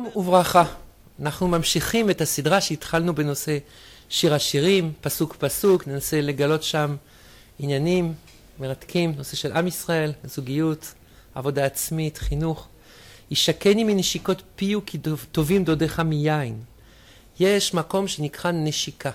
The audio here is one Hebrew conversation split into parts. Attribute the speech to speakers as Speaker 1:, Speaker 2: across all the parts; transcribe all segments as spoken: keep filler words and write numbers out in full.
Speaker 1: שלום וברכה. אנחנו ממשיכים את הסדרה שהתחלנו בנושא שיר השירים, פסוק פסוק, ננסה לגלות שם עניינים מרתקים, נושא של עם ישראל, זוגיות, עבודה עצמית, חינוך. ישקני מנשיקות פיו כי טובים דודיך מיין. יש מקום שנקרא נשיקה.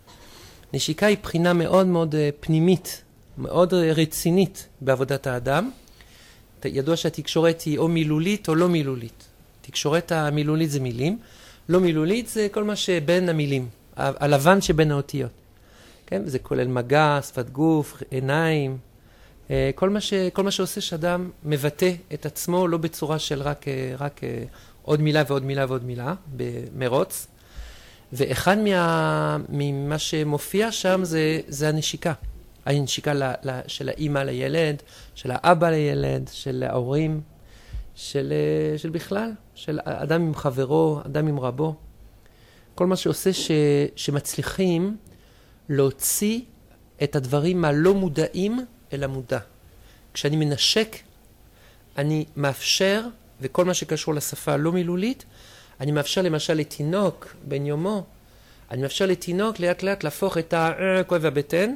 Speaker 1: נשיקה היא בחינה מאוד מאוד פנימית, מאוד רצינית בעבודת האדם. ידוע שהתקשורת היא או מילולית או לא מילולית. תקשורת המילולית זה מילים, לא מילולית זה כל מה שבין המילים, הלבן שבין האותיות. כן? זה כולל מגע, שפת גוף, עיניים, כל מה, ש, כל מה שעושה שאדם מבטא את עצמו לא בצורה של רק, רק עוד מילה ועוד מילה ועוד מילה, במרוץ. ואחד מה, ממה שמופיע שם זה, זה הנשיקה. הנשיקה ל, ל, של האמא לילד, של האבא לילד, של ההורים, של, של בכלל, של אדם עם חברו, אדם עם רבו. כל מה שעושה ש, שמצליחים להוציא את הדברים הלא מודעים אל המודע. כשאני מנשק, אני מאפשר, וכל מה שקשור לשפה הלא מילולית, אני מאפשר למשל לתינוק בן יומו, אני מאפשר לתינוק לאט לאט להפוך את הכואב הבטן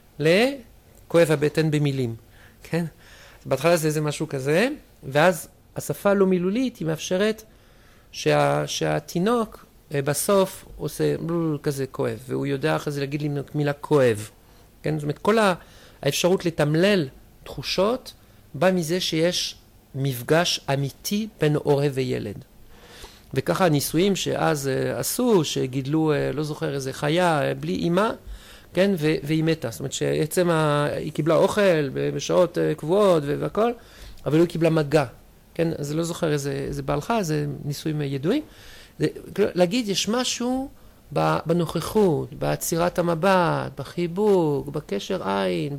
Speaker 1: לכואב הבטן במילים. כן? בהתחלה זה איזה משהו כזה, ואז השפה הלא מילולית היא מאפשרת שה, שהתינוק בסוף עושה כזה כואב, והוא יודע אחרי זה להגיד לי מילה כואב. כן? זאת אומרת, כל האפשרות לתמלל תחושות בא מזה שיש מפגש אמיתי בין הורה וילד. וככה הניסויים שאז עשו, שגידלו, לא זוכר איזה חיה, בלי אימא, כן, ו- והיא מתה. זאת אומרת שעצם ה- היא קיבלה אוכל בשעות קבועות והכל, אבל היא קיבלה מגע. כן, אז לא זוכר איזה, איזה בעלך, זה ניסויים ידועים. זה, להגיד, יש משהו בנוכחות, בעצירת המבט, בחיבוק, בקשר עין,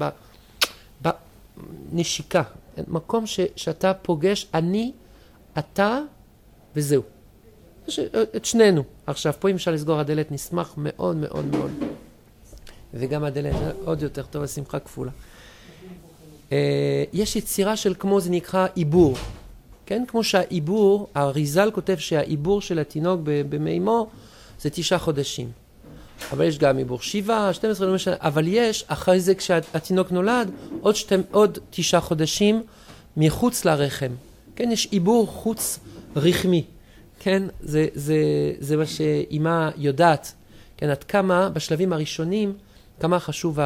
Speaker 1: בנשיקה. מקום ש- שאתה פוגש, אני, אתה וזהו. את שנינו. עכשיו, פה אם אפשר לסגור הדלת, נשמח מאוד מאוד מאוד. וגם הדלת עוד יותר טוב, השמחה כפולה. יש יצירה של כמו זה נקרא עיבור. כן? כמו שהעיבור, הריזל כותב שהעיבור של התינוק במימו זה תשעה חודשים. אבל יש גם עיבור שבעה, שתים עשרה, לא משנה, אבל יש, אחרי זה כשהתינוק נולד, עוד, שתים, עוד תשעה חודשים מחוץ לרחם. כן? יש עיבור חוץ רחמי. כן? זה, זה, זה מה שאימא יודעת. כן? עד כמה בשלבים הראשונים, כמה חשוב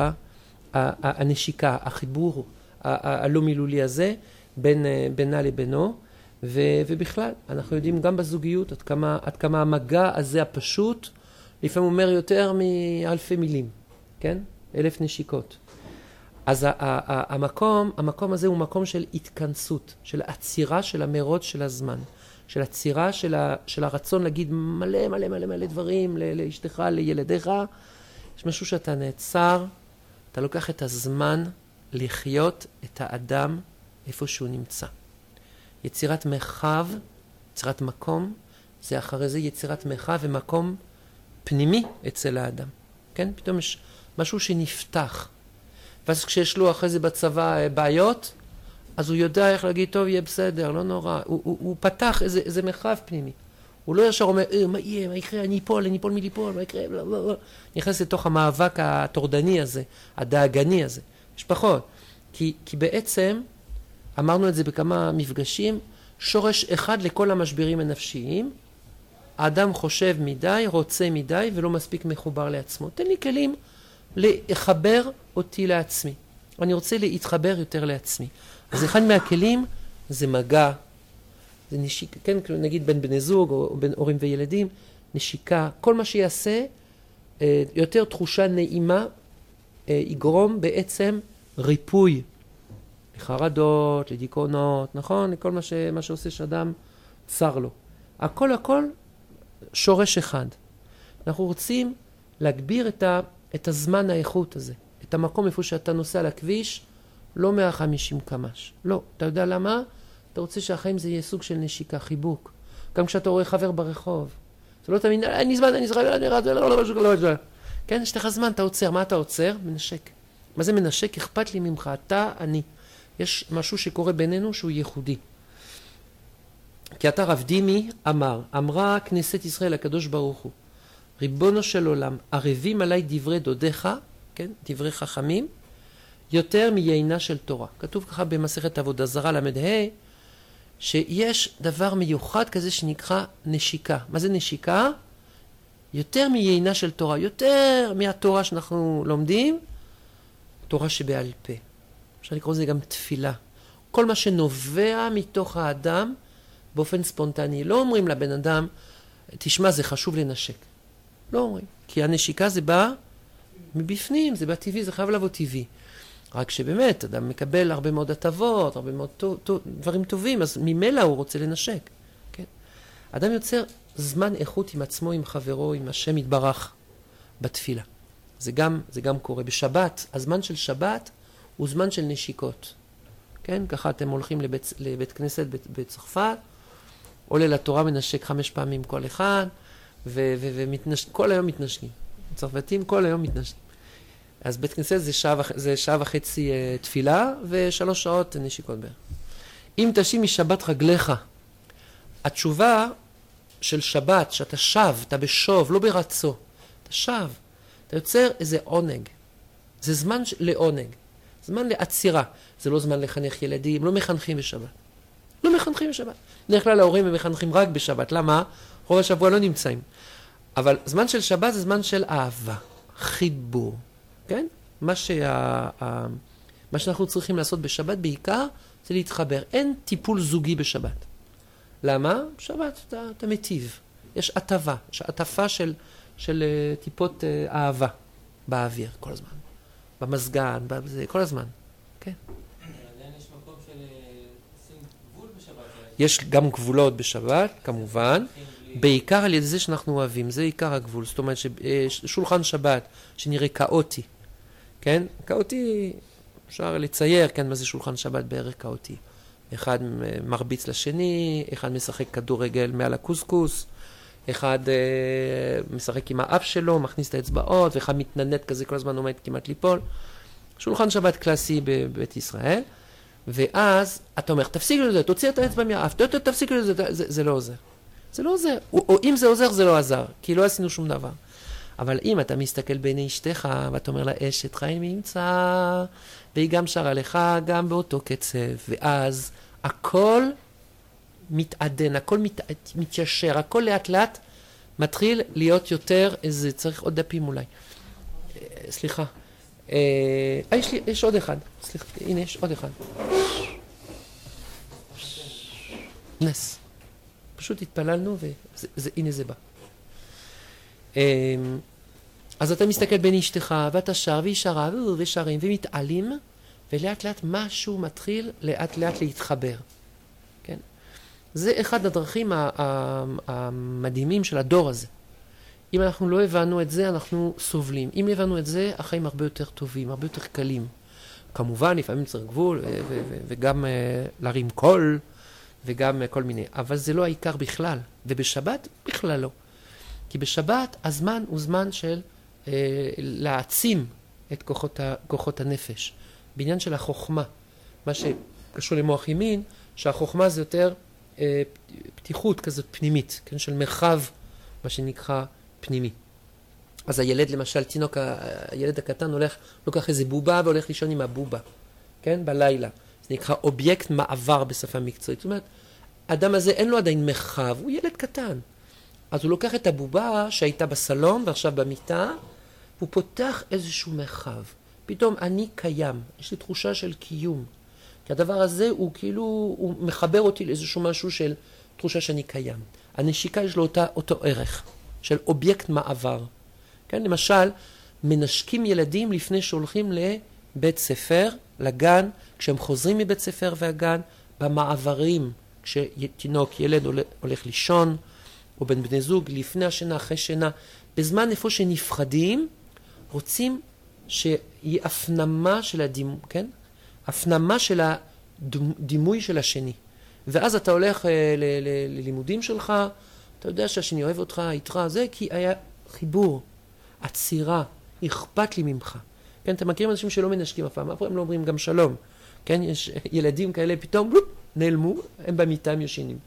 Speaker 1: הנשיקה, החיבור הלא מילולי הזה, בין, בינה לבינו, ו, ובכלל, אנחנו יודעים גם בזוגיות, עד כמה, עד כמה המגע הזה הפשוט, לפעמים אומר יותר מאלפי מילים, כן? אלף נשיקות. אז המקום, המקום הזה הוא מקום של התכנסות, של עצירה של המרוץ של הזמן, של עצירה של, ה, של הרצון להגיד מלא מלא מלא מלא דברים לאשתך, לילדיך. יש משהו שאתה נעצר, אתה לוקח את הזמן לחיות את האדם איפה שהוא נמצא. יצירת מרחב, יצירת מקום, זה אחרי זה יצירת מרחב ומקום פנימי אצל האדם. כן? פתאום יש משהו שנפתח. ואז כשיש לו אחרי זה בצבא בעיות, אז הוא יודע איך להגיד, טוב, יהיה בסדר, לא נורא. הוא, הוא, הוא פתח איזה, איזה מרחב פנימי. הוא לא ישר אומר, אה, מה יהיה, מה יקרה, אני אפול, אני אפול מליפול, מה יקרה, לא, לא, לא. נכנס לתוך המאבק התורדני הזה, הדאגני הזה. יש פחות. כי, כי בעצם, אמרנו את זה בכמה מפגשים, שורש אחד לכל המשברים הנפשיים, האדם חושב מדי, רוצה מדי, ולא מספיק מחובר לעצמו. תן לי כלים לחבר אותי לעצמי. אני רוצה להתחבר יותר לעצמי. אז אחד מהכלים זה מגע, זה נשיקה, כן, נגיד בין בני זוג או בין הורים וילדים, נשיקה, כל מה שיעשה, יותר תחושה נעימה, יגרום בעצם ריפוי לחרדות, לדיכאונות, נכון? לכל מה, ש, מה שעושה שאדם צר לו. הכל הכל שורש אחד. אנחנו רוצים להגביר את, ה, את הזמן האיכות הזה, את המקום איפה שאתה נוסע לכביש, לא מאה וחמישים קמ"ש. לא. אתה יודע למה? אתה רוצה שהחיים זה יהיה סוג של נשיקה, חיבוק. גם כשאתה רואה חבר ברחוב. זה לא תמיד, אני זמן, אני זמן, אני רץ, כן, יש לך זמן, אתה עוצר. מה אתה עוצר? מנשק. מה זה מנשק? אכפת לי ממך. אתה, אני. יש משהו שקורה בינינו שהוא ייחודי. כי אתה רב דימי אמר, אמרה כנסת ישראל הקדוש ברוך הוא, ריבונו של עולם, ערבים עליי דברי דודיך, כן, דברי חכמים, יותר מיינה של תורה. כתוב ככה במסכת עבודה זרה למד ה' שיש דבר מיוחד כזה שנקרא נשיקה. מה זה נשיקה? יותר מיינה של תורה, יותר מהתורה שאנחנו לומדים, תורה שבעל פה. אפשר לקרוא לזה גם תפילה. כל מה שנובע מתוך האדם באופן ספונטני. לא אומרים לבן אדם, תשמע, זה חשוב לנשק. לא אומרים. כי הנשיקה זה בא מבפנים, זה בא טבעי, זה חייב לבוא טבעי. רק שבאמת, אדם מקבל הרבה מאוד הטבות, הרבה מאוד טוב, טוב, דברים טובים, אז ממילא הוא רוצה לנשק. כן? אדם יוצר זמן איכות עם עצמו, עם חברו, עם השם יתברך בתפילה. זה גם, זה גם קורה. בשבת, הזמן של שבת הוא זמן של נשיקות. כן? ככה אתם הולכים לבית, לבית כנסת בצרפת, עולה לתורה מנשק חמש פעמים כל אחד, וכל היום מתנשקים. צרפתים כל היום מתנשקים. אז בית כנסת זה שעה, זה שעה וחצי uh, תפילה, ושלוש שעות נשיקות בערך. אם תשים משבת רגליך, התשובה של שבת, שאתה שב, אתה בשוב, לא ברצו, אתה שב, אתה יוצר איזה עונג. זה זמן לעונג, זמן לעצירה. זה לא זמן לחנך ילדים, לא מחנכים בשבת. לא מחנכים בשבת. בדרך כלל ההורים הם מחנכים רק בשבת. למה? רוב השבוע לא נמצאים. אבל זמן של שבת זה זמן של אהבה, חיבור. כן? מה, שה, מה שאנחנו צריכים לעשות בשבת בעיקר זה להתחבר. אין טיפול זוגי בשבת. למה? בשבת אתה, אתה מטיב. יש עטבה, יש עטפה של, של uh, טיפות uh, אהבה באוויר כל הזמן. במזגן, בזה, כל הזמן. כן.
Speaker 2: עדיין יש מקום של שים גבול בשבת.
Speaker 1: יש גם גבולות בשבת, כמובן. בעיקר על ידי זה שאנחנו אוהבים. זה עיקר הגבול. זאת אומרת ששולחן שבת שנראה כאוטי. כן? כאוטי, אפשר לצייר, כן, מה זה שולחן שבת בערך כאוטי. אחד מרביץ לשני, אחד משחק כדורגל מעל הקוסקוס, אחד אה, משחק עם האף שלו, מכניס את האצבעות, ואחד מתננט כזה כל הזמן עומד כמעט ליפול. שולחן שבת קלאסי בבית ישראל, ואז אתה אומר, תפסיקו לזה, תוציא את האצבע מהאף, תפסיקו לזה, זה, זה לא עוזר. זה לא עוזר. או, או אם זה עוזר, זה לא עזר, כי לא עשינו שום דבר. אבל אם אתה מסתכל בעיני אשתך, ואתה אומר לה, אשת חיים ימצא, והיא גם שרה לך גם באותו קצב, ואז הכל מתעדן, הכל מת, מתיישר, הכל לאט לאט מתחיל להיות יותר, איזה, צריך עוד דפים אולי. סליחה. אה, יש לי, יש עוד אחד. סליחה, הנה, יש עוד אחד. נס. פשוט התפללנו, והנה זה בא. אז אתה מסתכל בין אשתך, ואתה שר, והיא שרה, ושרים, ומתעלים, ולאט לאט משהו מתחיל לאט לאט להתחבר. כן? זה אחד הדרכים המדהימים של הדור הזה. אם אנחנו לא הבנו את זה, אנחנו סובלים. אם הבנו את זה, החיים הרבה יותר טובים, הרבה יותר קלים. כמובן, לפעמים צריך גבול, וגם להרים קול, וגם כל מיני. אבל זה לא העיקר בכלל. ובשבת בכלל לא. כי בשבת הזמן הוא זמן של אה, להעצים את כוחות, ה, כוחות הנפש. בעניין של החוכמה. מה שקשור למוח ימין, שהחוכמה זה יותר אה, פתיחות כזאת פנימית, כן? של מרחב, מה שנקרא פנימי. אז הילד למשל, תינוק, הילד הקטן הולך, לוקח איזה בובה והולך לישון עם הבובה, כן? בלילה. זה נקרא אובייקט מעבר בשפה מקצועית. זאת אומרת, האדם הזה אין לו עדיין מרחב, הוא ילד קטן. אז הוא לוקח את הבובה שהייתה בסלון ועכשיו במיטה, הוא פותח איזשהו מרחב. פתאום אני קיים, יש לי תחושה של קיום. כי הדבר הזה הוא כאילו, הוא מחבר אותי לאיזשהו משהו של תחושה שאני קיים. הנשיקה יש לו אותה, אותו ערך של אובייקט מעבר. כן? למשל, מנשקים ילדים לפני שהולכים לבית ספר, לגן, כשהם חוזרים מבית ספר והגן, במעברים, כשתינוק, ילד הולך לישון, או בין בני זוג, לפני השינה, אחרי שינה, בזמן איפה שנפחדים, רוצים שיהיה הפנמה של הדימוי, כן? הפנמה של הדימוי של השני. ואז אתה הולך ללימודים שלך, אתה יודע שהשני אוהב אותך, איתך, זה כי היה חיבור, עצירה, אכפת לי ממך. כן, אתם מכירים אנשים שלא מנשקים אף פעם, אף פעם לא אומרים גם שלום. כן, יש ילדים כאלה פתאום, בלופ, נעלמו, הם במיטה, הם ישנים.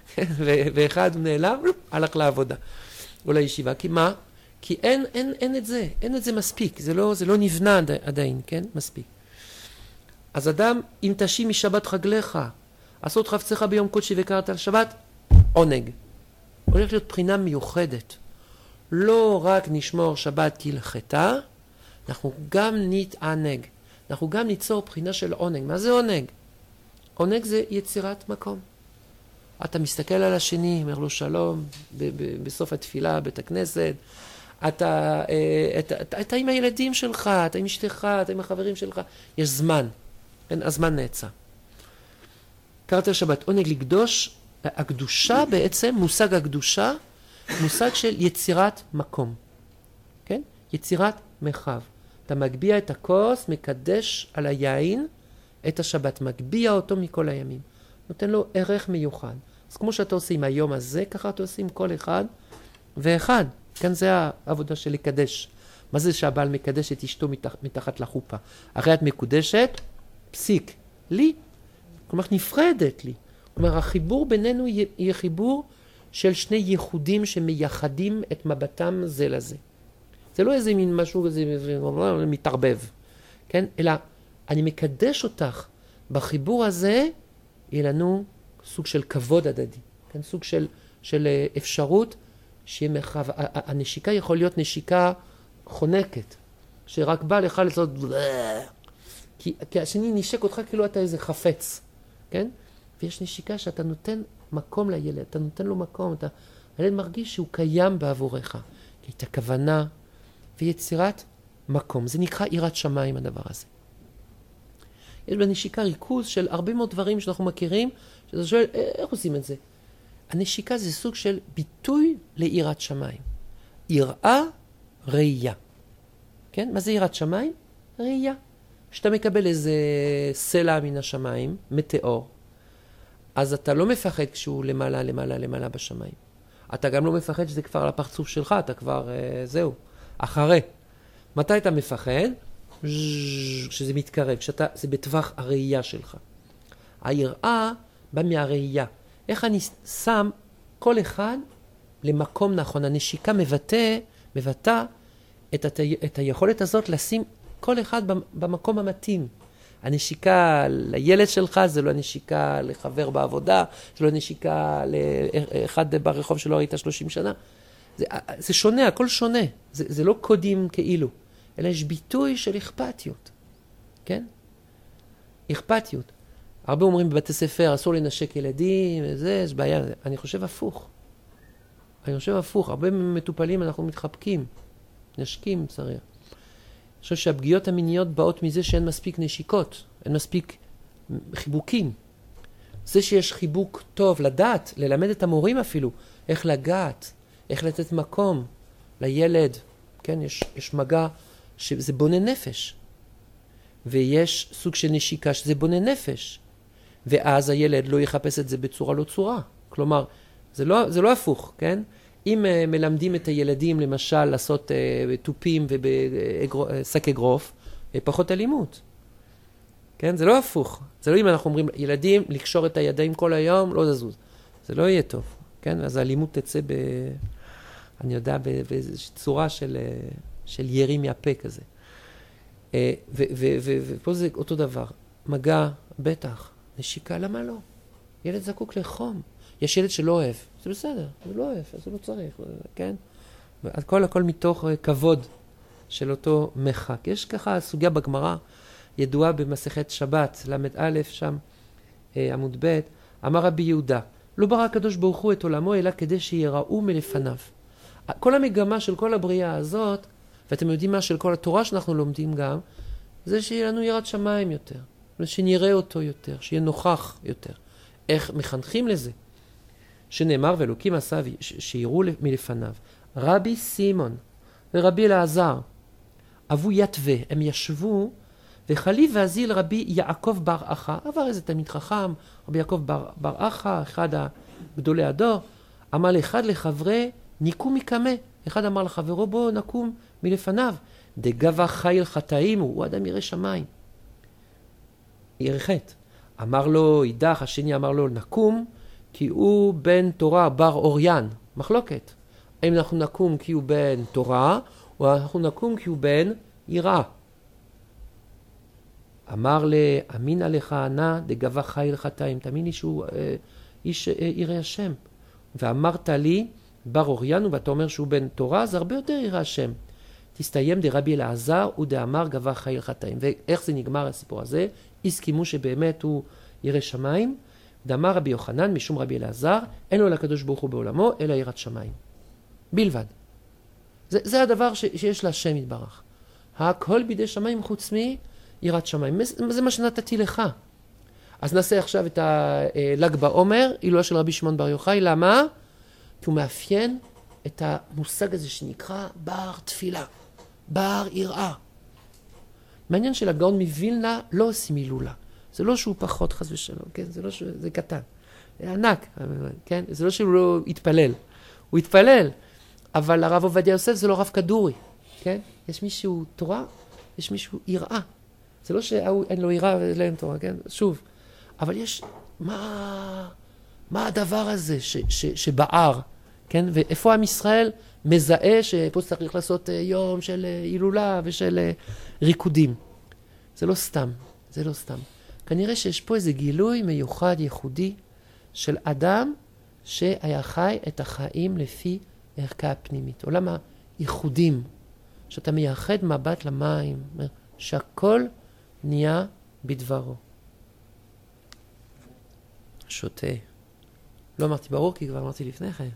Speaker 1: ואחד נעלם, הלך לעבודה, או לישיבה. כי מה? כי אין, אין, אין את זה, אין את זה מספיק, זה לא, זה לא נבנה עדיין, כן? מספיק. אז אדם, אם תשי משבת חגליך, עשות חפצך ביום קודשי וקראת על שבת, עונג. הולך להיות בחינה מיוחדת. לא רק נשמור שבת כהלכתה, אנחנו גם נתענג. אנחנו גם ניצור בחינה של עונג. מה זה עונג? עונג זה יצירת מקום. אתה מסתכל על השני, אומר לו שלום, ב- ב- בסוף התפילה, בית הכנסת, אתה, אתה, אתה, אתה עם הילדים שלך, אתה עם אשתך, אתה עם החברים שלך, יש זמן, אין, הזמן נעצר. קראת על שבת, עונג לקדוש, הקדושה בעצם, מושג הקדושה, מושג של יצירת מקום, כן? יצירת מרחב. אתה מגביה את הכוס, מקדש על היין את השבת, מגביה אותו מכל הימים, נותן לו ערך מיוחד. אז כמו שאתה עושה עם היום הזה, ככה אתה עושה עם כל אחד ואחד. כאן זה העבודה של לקדש. מה זה שהבעל מקדש את אשתו מתח, מתחת לחופה? הרי את מקודשת, פסיק, לי. כלומר, נפרדת לי. כלומר, החיבור בינינו יהיה חיבור של שני ייחודים שמייחדים את מבטם זה לזה. זה לא איזה מין משהו, זה מתערבב, כן? אלא אני מקדש אותך. בחיבור הזה יהיה לנו סוג של כבוד הדדי, כן? סוג של, של אפשרות שיהיה מרחב. הנשיקה יכול להיות נשיקה חונקת, שרק בא לך לעשות, כי, כי השני נשק אותך כאילו אתה איזה חפץ, כן? ויש נשיקה שאתה נותן מקום לילד, אתה נותן לו מקום, אתה, הילד מרגיש שהוא קיים בעבורך, כי את הכוונה ויצירת מקום. זה נקרא יראת שמיים הדבר הזה. יש בנשיקה ריכוז של הרבה מאוד דברים שאנחנו מכירים, שאתה שואל, איך עושים את זה? הנשיקה זה סוג של ביטוי ליראת שמיים. יראה, ראייה. כן? מה זה יראת שמיים? ראייה. כשאתה מקבל איזה סלע מן השמיים, מטאור, אז אתה לא מפחד כשהוא למעלה, למעלה, למעלה בשמיים. אתה גם לא מפחד שזה כבר על הפרצוף שלך, אתה כבר, אה, זהו, אחרי. מתי אתה מפחד? כשזה מתקרב, כשאתה, זה בטווח הראייה שלך. היראה בא מהראייה. איך אני שם כל אחד למקום נכון. הנשיקה מבטא, מבטא את, את, את היכולת הזאת לשים כל אחד במקום המתאים. הנשיקה לילד שלך זה לא נשיקה לחבר בעבודה, זה לא נשיקה לאחד ברחוב שלא ראית שלושים שנה. זה, זה שונה, הכל שונה. זה, זה לא קודים כאילו, אלא יש ביטוי של אכפתיות. כן? אכפתיות. הרבה אומרים בבתי ספר, אסור לנשק ילדים, זה, יש בעיה. אני חושב הפוך. אני חושב הפוך. הרבה מטופלים אנחנו מתחבקים, נשקים, צריך. אני חושב שהפגיעות המיניות באות מזה שאין מספיק נשיקות, אין מספיק חיבוקים. זה שיש חיבוק טוב, לדעת, ללמד את המורים אפילו, איך לגעת, איך לתת מקום לילד. כן, יש, יש מגע שזה בונה נפש. ויש סוג של נשיקה שזה בונה נפש. ואז הילד לא יחפש את זה בצורה לא צורה. כלומר, זה לא, זה לא הפוך, כן? אם uh, מלמדים את הילדים, למשל, לעשות uh, טופים ובשק אגרוף, uh, פחות אלימות. כן? זה לא הפוך. זה לא אם אנחנו אומרים, ילדים, לקשור את הידיים כל היום, לא זזוז. זה לא יהיה טוב. כן? אז האלימות תצא ב... אני יודע, בצורה של, של ירי מהפה כזה. Uh, ופה זה אותו דבר. מגע, בטח. נשיקה, למה לא? ילד זקוק לחום. יש ילד שלא אוהב. זה בסדר, הוא לא אוהב, אז הוא לא צריך, כן? הכל הכל מתוך כבוד של אותו מחק. יש ככה סוגיה בגמרא, ידועה במסכת שבת, למד א' שם, עמוד ב', אמר רבי יהודה, לא ברא הקדוש ברוך הוא את עולמו, אלא כדי שיראו מלפניו. כל המגמה של כל הבריאה הזאת, ואתם יודעים מה, של כל התורה שאנחנו לומדים גם, זה שיהיה לנו יראת שמיים יותר, שנראה אותו יותר, שיהיה נוכח יותר. איך מחנכים לזה? שנאמר, ואלוקים עשה שיראו מלפניו. רבי סימון ורבי אלעזר אבו יתווה, הם ישבו, וחליב ואזיל רבי יעקב בר אחא, עבר איזה תלמיד חכם, רבי יעקב בר, בר אחא, אחד הגדולי הדור, אמר לאחד לחברי, ניקום מקמה. אחד אמר לחברו, בוא נקום מלפניו. דגבה חיל חטאים, הוא אדם ירא שמיים. ירא חטא. אמר לו, אידך, השני אמר לו, נקום, כי הוא בן תורה, בר אוריין, מחלוקת. האם אנחנו נקום כי הוא בן תורה, או אנחנו נקום כי הוא בן יראה. אמר לאמין עליך ענה, דגבה חי לחטאים. תאמין לי שהוא אה, איש אה, ירא השם. ואמרת לי, בר אוריין, ואתה אומר שהוא בן תורה, זה הרבה יותר ירא השם. תסתיים דרבי אלעזר, ודאמר גבה חי לחטאים. ואיך זה נגמר הסיפור הזה? הסכימו שבאמת הוא ירא שמיים. דאמר רבי יוחנן, משום רבי אלעזר, אין לו לקדוש ברוך הוא בעולמו, אלא יראת שמיים. בלבד. זה, זה הדבר ש, שיש להשם יתברך. הכל בידי שמיים חוץ מי יראת שמיים. זה מה שנתתי לך. אז נעשה עכשיו את הל"ג בעומר, הילולה של רבי שמעון בר יוחאי. למה? כי הוא מאפיין את המושג הזה שנקרא בר תפילה, בר יראה. מעניין שלגאון מווילנה לא עושים הילולה. זה לא שהוא פחות חס ושלום, כן? זה לא שהוא, זה קטן. זה ענק, כן? זה לא שהוא לא התפלל. הוא התפלל, אבל הרב עובדיה יוסף זה לא רב כדורי, כן? יש מישהו תורה, יש מישהו יראה. זה לא שאין לו יראה ואין תורה, כן? שוב. אבל יש, מה, מה הדבר הזה ש, ש, שבער, כן? ואיפה עם ישראל מזהה שפה צריך לעשות יום של הילולה ושל ריקודים. זה לא סתם, זה לא סתם. כנראה שיש פה איזה גילוי מיוחד, ייחודי, של אדם שהיה חי את החיים לפי ערכה הפנימית. עולם הייחודים, שאתה מייחד מבט למים, שהכל נהיה בדברו. שותה. לא אמרתי ברור, כי כבר אמרתי לפני כן.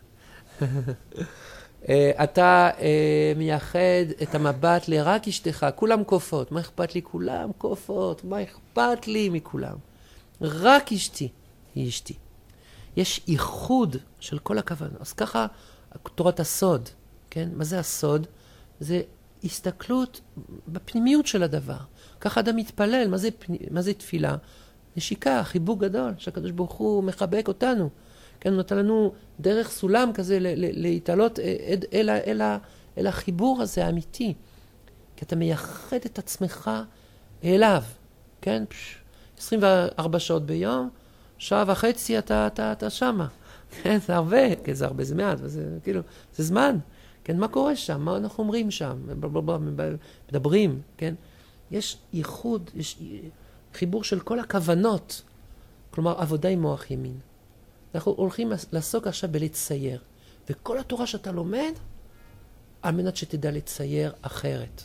Speaker 1: אתה מייחד את המבט לרק אשתך, כולם קופות. מה אכפת לי? כולם קופות. מה אכפת לי מכולם? רק אשתי היא אשתי. יש ייחוד של כל הכוונה. אז ככה תורת הסוד, כן? מה זה הסוד? זה הסתכלות בפנימיות של הדבר. ככה אדם מתפלל. מה זה, מה זה תפילה? נשיקה, חיבוק גדול, שהקדוש ברוך הוא מחבק אותנו. כן, הוא נותן לנו דרך סולם כזה להתעלות אל, אל, אל, אל החיבור הזה האמיתי. כי אתה מייחד את עצמך אליו. כן? עשרים וארבע שעות ביום, שעה וחצי אתה, אתה, אתה שמה. כן, זה הרבה, כן, זה הרבה, זה מעט, זה, כאילו, זה זמן. כן, מה קורה שם? מה אנחנו אומרים שם? מדברים, כן? יש ייחוד, יש חיבור של כל הכוונות. כלומר, עבודה עם מוח ימין. אנחנו הולכים לעסוק עכשיו בלצייר. וכל התורה שאתה לומד, על מנת שתדע לצייר אחרת.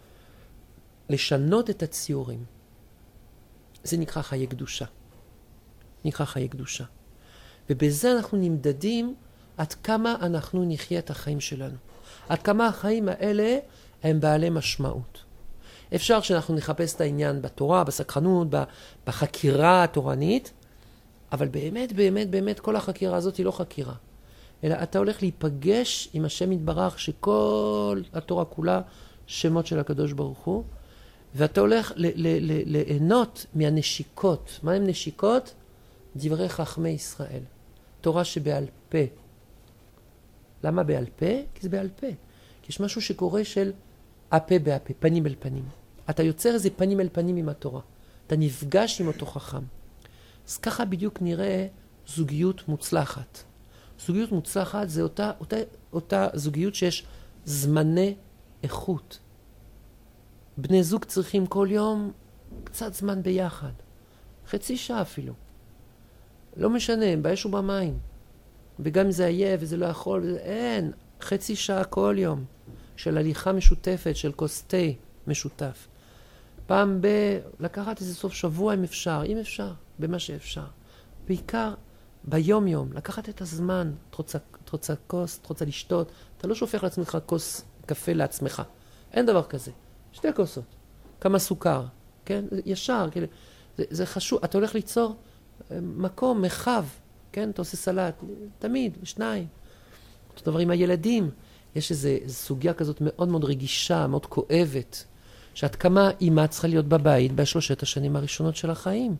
Speaker 1: לשנות את הציורים. זה נקרא חיי קדושה. נקרא חיי קדושה. ובזה אנחנו נמדדים עד כמה אנחנו נחיה את החיים שלנו. עד כמה החיים האלה הם בעלי משמעות. אפשר שאנחנו נחפש את העניין בתורה, בסקרנות, בחקירה התורנית, אבל באמת, באמת, באמת, כל החקירה הזאת היא לא חקירה. אלא אתה הולך להיפגש עם השם יתברך, שכל התורה כולה שמות של הקדוש ברוך הוא, ואתה הולך ליהנות מהנשיקות. מה הם נשיקות? דברי חכמי ישראל. תורה שבעל פה. למה בעל פה? כי זה בעל פה. כי יש משהו שקורה של הפה בהפה, פנים אל פנים. אתה יוצר איזה פנים אל פנים עם התורה. אתה נפגש עם אותו חכם. אז ככה בדיוק נראה זוגיות מוצלחת. זוגיות מוצלחת זה אותה, אותה, אותה זוגיות שיש זמני איכות. בני זוג צריכים כל יום קצת זמן ביחד. חצי שעה אפילו. לא משנה, באש ובמים. וגם אם זה עייף וזה לא יכול, וזה, אין. חצי שעה כל יום של הליכה משותפת, של כוס תה משותף. פעם ב... לקחת איזה סוף שבוע אם אפשר, אם אפשר, במה שאפשר. בעיקר ביום יום, לקחת את הזמן, את רוצה, את רוצה כוס, את רוצה לשתות, אתה לא שופך לעצמך כוס קפה לעצמך. אין דבר כזה. שתי כוסות. כמה סוכר, כן? ישר, כאילו. זה, זה חשוב, אתה הולך ליצור מקום, מחב, כן? אתה עושה סלט, תמיד, שניים. אותו דבר עם הילדים. יש איזו סוגיה כזאת מאוד מאוד רגישה, מאוד כואבת, שעד כמה אימא צריכה להיות בבית בשלושת השנים הראשונות של החיים.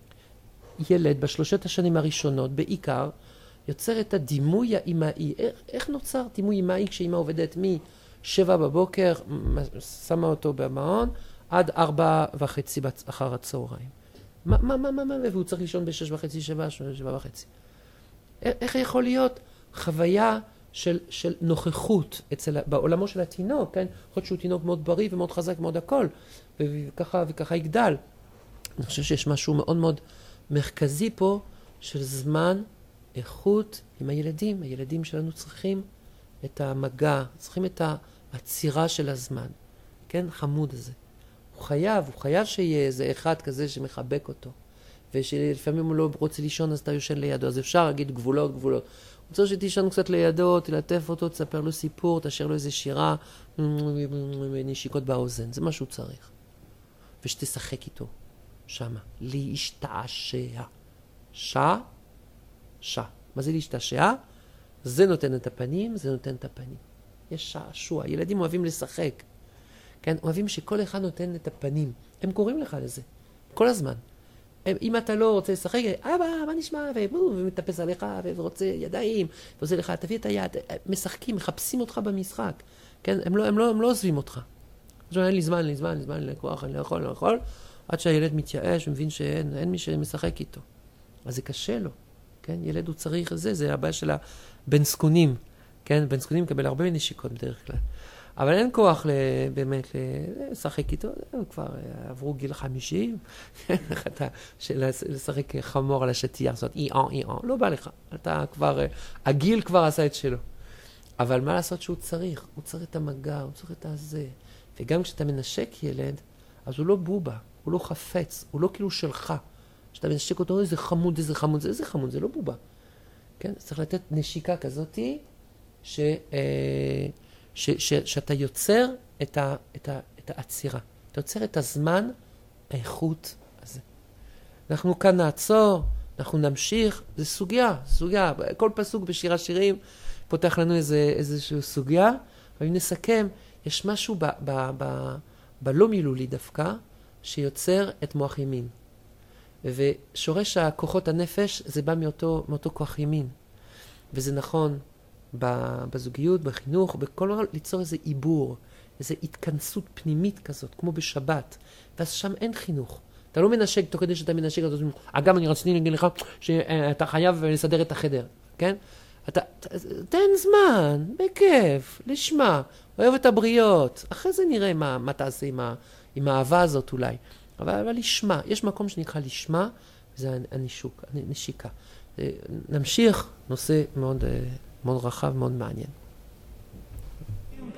Speaker 1: ילד בשלושת השנים הראשונות, בעיקר, יוצר את הדימוי האימאי. איך, איך נוצר דימוי אימאי כשאימא עובדת משבע בבוקר, שמה אותו במעון, עד ארבע וחצי אחר הצהריים. מה, מה, מה, מה, מה, והוא צריך לישון בשש וחצי, שבע, שבע וחצי. איך יכול להיות חוויה של, של נוכחות אצל, בעולמו של התינוק, כן? יכול להיות שהוא תינוק מאוד בריא ומאוד חזק, מאוד הכל, וככה, וככה יגדל. אני חושב שיש משהו מאוד מאוד מרכזי פה של זמן, איכות עם הילדים. הילדים שלנו צריכים את המגע, צריכים את העצירה של הזמן. כן? חמוד הזה. הוא חייב, הוא חייב שיהיה איזה אחד כזה שמחבק אותו. ושלפעמים הוא לא רוצה לישון אז אתה יושן לידו. אז אפשר להגיד גבולות, גבולות. הוא צריך שתישן קצת לידו, תלטף אותו, תספר לו סיפור, תשאיר לו איזה שירה, נשיקות באוזן. זה מה שהוא צריך. ושתשחק איתו. שמה. להשתעשע. שע, שע. מה זה להשתעשע? זה נותן את הפנים, זה נותן את הפנים. יש שעשוע. ילדים אוהבים לשחק. כן? אוהבים שכל אחד נותן את הפנים. הם קוראים לך לזה. כל הזמן. הם, אם אתה לא רוצה לשחק, אבא, מה נשמע? ומטפס עליך, ורוצה ידיים, ועושה לך, תביא את היד. משחקים, מחפשים אותך במשחק. כן? הם לא, הם לא, הם לא עוזבים אותך. אז אין לי זמן, אין לי זמן, אין לי זמן, אין לי כוח, אני לא יכול, אני לא יכול. עד שהילד מתייאש ומבין שאין אין מי שמשחק איתו. אז זה קשה לו. כן? ילד הוא צריך זה, זה הבעיה של הבן זקונים. כן? בן זקונים מקבל הרבה נשיקות בדרך כלל. אבל אין כוח באמת לשחק איתו, כבר עברו גיל חמישים, לשחק חמור על השטיח, זאת אומרת, אי-און, אי-און, לא בא לך, אתה כבר, הגיל כבר עשה את שלו. אבל מה לעשות שהוא צריך? הוא צריך את המגע, הוא צריך את הזה. וגם כשאתה מנשק ילד, אז הוא לא בובה, הוא לא חפץ, הוא לא כאילו שלך. כשאתה מנשק אותו, איזה חמוד, איזה חמוד, זה איזה חמוד, זה לא בובה. כן? צריך לתת נשיקה כזאתי, ש... ש, ש, שאתה יוצר את, ה, את, ה, את העצירה. אתה יוצר את הזמן, האיכות הזה. אנחנו כאן נעצור, אנחנו נמשיך, זה סוגיה, סוגיה. כל פסוק בשיר השירים פותח לנו איזה, איזושהי סוגיה, אבל אם נסכם, יש משהו ב, ב, ב, בלא מילולי דווקא, שיוצר את מוח ימין. ושורש הכוחות הנפש, זה בא מאותו, מאותו כוח ימין. וזה נכון, בזוגיות, בחינוך, בכל דבר, ליצור איזה עיבור, איזו התכנסות פנימית כזאת, כמו בשבת. ואז שם אין חינוך. אתה לא מנשק, תוך כדי שאתה מנשק, אתה אומר, אגב, אני רציתי להגיד לך שאתה חייב לסדר את החדר, כן? אתה, תן זמן, בכיף, לשמה, אוהב את הבריות. אחרי זה נראה מה, מה תעשה עם, ה, עם האהבה הזאת אולי. אבל, אבל לשמה, יש מקום שנקרא לשמה, זה הנשוק, הנשיקה. נמשיך, נושא מאוד... מאוד רחב, מאוד מעניין.